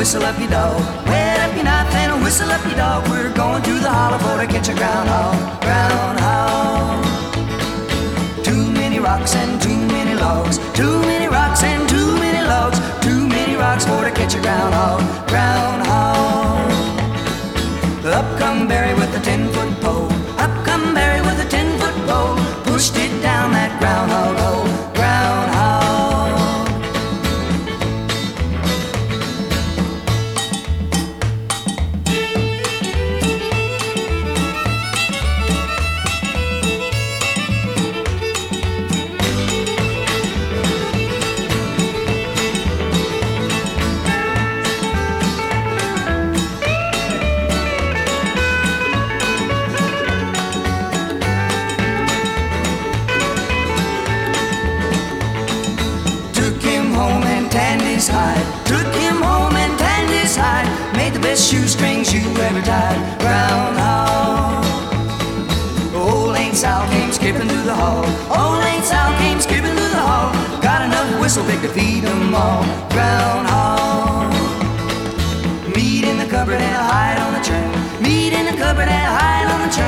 whistle up your dog. Wet up your knife and whistle up your dog. We're going to the hollow for to catch a groundhog. Groundhog. Too many rocks and too many logs. Too many rocks and too many logs. Too many rocks for to catch a groundhog. Groundhog. Up come Barry with a 10-foot pole. Up come Barry with a 10-foot pole. Pushed it down that groundhog hole. Groundhog. Took him home and tanned his hide. Made the best shoestrings you ever tied. Groundhog. Old Aunt Sal came skipping through the hall. Old Aunt Sal came skipping through the hall. Got enough whistle pick to feed them all. Groundhog. Meat in the cupboard and a hide on the train. Meat in the cupboard and a hide on the